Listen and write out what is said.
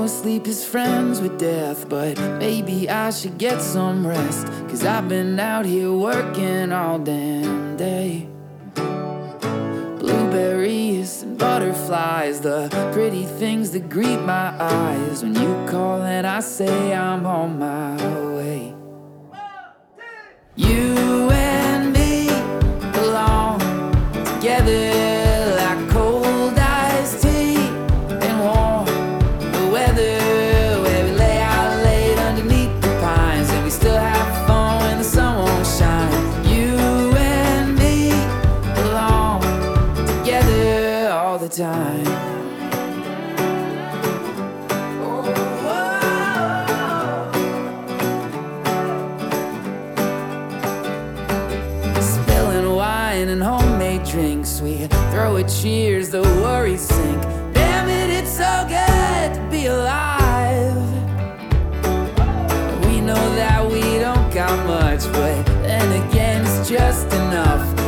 know sleep is friends with death, but maybe I should get some rest, 'cause I've been out here working all damn day. Blueberries and butterflies, the pretty things that greet my eyes when you call and I say I'm on my way. You and me belong together like cold iced tea and warm weather, where we lay out late underneath the pines and we still have fun when the sun won't shine. You and me belong together all the time. And homemade drinks, we throw a cheers, the worries sink. Damn it, it's so good to be alive. We know that we don't got much, but then again it's just enough.